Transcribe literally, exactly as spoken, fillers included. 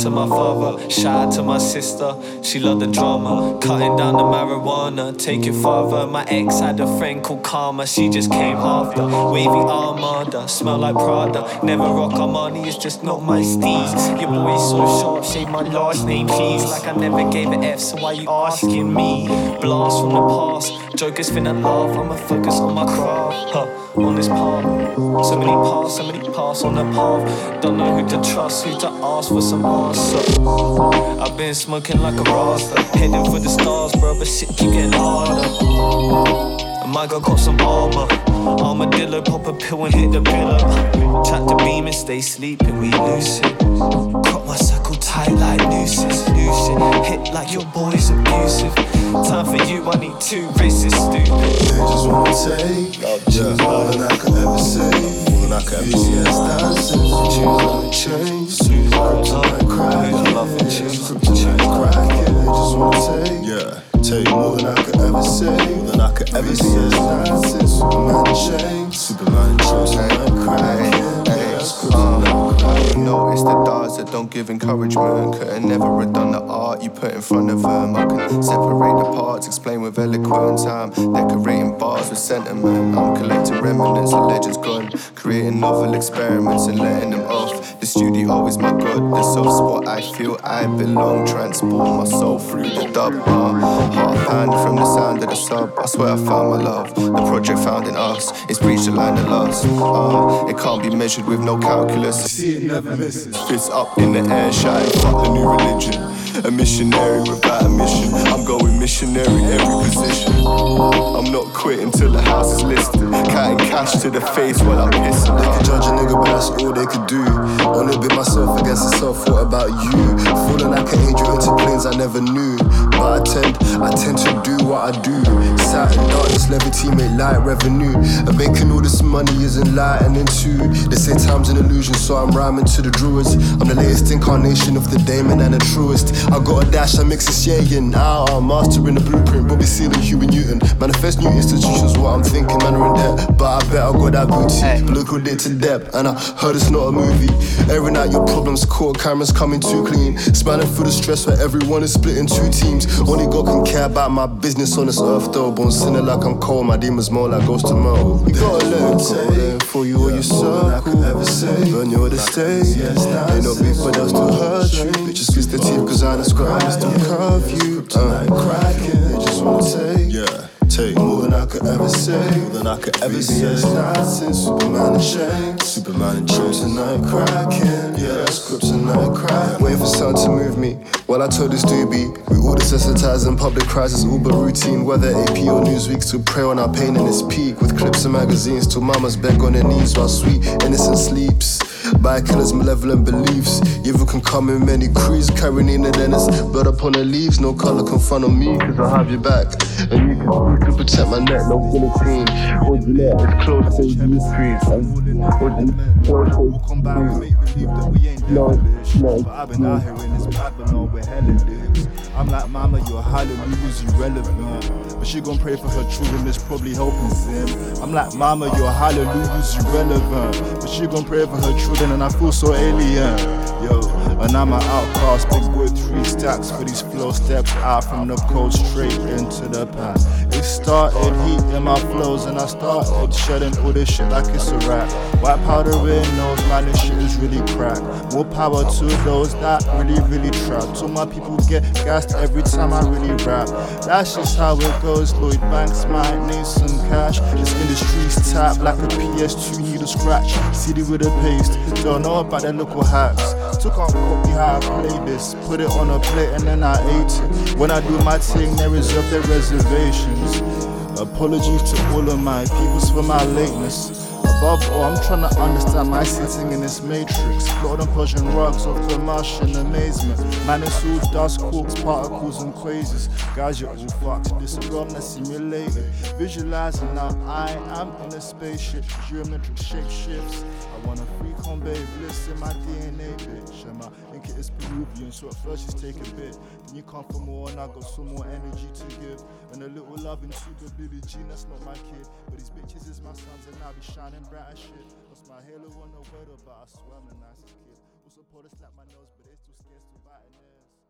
to my father, shout out to my sister. She loved the drama, cutting down the marijuana, take it further. My ex had a friend called Karma, she just came after. Wavy Armada, smell like Prada. Never rock Armani, it's just not my steez. Your boy is so sharp, say my last name please. Like I never gave an F, so why you asking me? Blast from the past, jokers finna laugh. I'ma focus on my craft, huh, on this path. So many paths, so many paths on the path. Don't know who to trust, who to ask for some answer. I've been smoking like a rasta, heading for the stars, bro, but shit keep getting harder. I might go cop some armor, armadillo, pop a pill and hit the pillar. Chat the beam and stay sleeping, we lucid. Crop my circle tight like nooses, lucid. Hit like your boy's abusive. Time for you, I need two races, stupid. They just wanna take, choose more than I could ever say. I can easy as dancing, choose on the chain, choose kryptonite cracking, kryptonite cracking. They just wanna take, yeah, take more than I could ever say, more than I could ever say. Easy as dancing, Superman in chains, Superman in chains, kryptonite cracking. You know it's the darts that don't give encouragement. Could've never have done the art you put in front of them. I can separate the parts, explain with eloquence. I'm decorating bars with sentiment. I'm collecting remnants of legends gone, creating novel experiments and letting them off. The studio is my god, the soft spot I feel I belong. Transport my soul through the dub. Uh, half pound from the sound of the sub. I swear I found my love. The project found in us, it's breached the line of loss. Uh, it can't be measured with no calculus. See it never misses. Fists up in the air, shouting fuck the new religion. A missionary without a mission. I'm going missionary every position. I'm not quitting till the house is listed. Counting cash to the face while I'm pissing. They could judge a nigga, but that's all they could do. Only bit myself against the self. What about you? Falling like an angel into planes I never knew. But I tend, I tend to do what I do. Sat in darkness, levity make light revenue. And making all this money is enlightening too. They say time's an illusion, so I'm rhyming to the druids. I'm the latest incarnation of the daemon and the truest. I got a dash, I mix this yeah and now. I'm mastering the blueprint, Bobby Seale and Huey Newton. Manifest new institutions, what I'm thinking, man are in debt. But I bet I got that booty, liquidate to depth. And I heard it's not a movie. Airing out your problems, caught cameras coming too clean. Spanning through the stress where everyone is split in two teams. Only God can care about my business on this earth though. Born sinning like I'm cold, my demons more like ghost to mo. We gotta let it go there for you or your circle. Burn you the stage. Ain't no beef but they'll still hurt you. Bitches kiss the teeth cause I describe it, still curve you. Uh, they just wanna take, Yeah, take more than I could ever say. more than I could ever say. It's nonsense, Superman in chains, Superman in chains. kryptonite cracking. Yeah, that's kryptonite cracking. Waiting for something to move me. While I told this doobie, we all desensitized and public crisis, all but routine. Whether A P or Newsweek, still prey on our pain in its peak. With clips and magazines, till mamas beg on their knees while sweet innocent sleeps. By killers' malevolent beliefs. Evil can come in many crews, carrying in the dentist. Blood upon the leaves, no color can front on me, cause I'll have your back. And you can, you can protect my neck, no guillotine. Or Gillette, it's close to the streets. We'll come back and make believe that we ain't devilish. But I've been out here in this Babylon with hella lyrics. I'm like, mama, your hallelujah's irrelevant. But she gon' pray for her children, it's probably helping them. I'm like, mama, your hallelujah's irrelevant. But she gon' pray for her children and I feel so alien. Yo, and I'm an outcast, big boy, three stacks for these flow steps out from the cold straight into the pan. It started heat in my flows and I started shedding all this shit like it's a rap. White powder in nose, man, this shit is really crack. More power to those that really, really trap. Till my people get gassed every time I really rap. That's just how it goes. Lloyd Banks might need some cash. This industry's tap like a P S two, need a scratch. C D with a paste, don't know about the local hacks. Took on copy how I play this, put it on a plate and then I ate it. When I do my thing, they reserve their reservations. Apologies to all of my peoples for my lateness. Above all, I'm trying to understand my sitting in this matrix. Floating Persian rugs off the Martian amazement. Man, it's all dust, corks, particles, and quasars. Guys, you're all fucked. This is realm that's simulated. Visualizing now, I am in a spaceship. Geometric shape shifts. I want a free combat bliss in my D N A, bitch. And my ink is Peruvian, so at first she's take a bit. Then you come for more, and I got some more energy to give. And a little love into the Billie Jean, that's not my kid. But these bitches is my sons, and I'll be shining bright as shit. Lost my halo on the weather, but I swear I'm the nicest kid. Also supposed to slap my nose, but they still scared to biting theirs.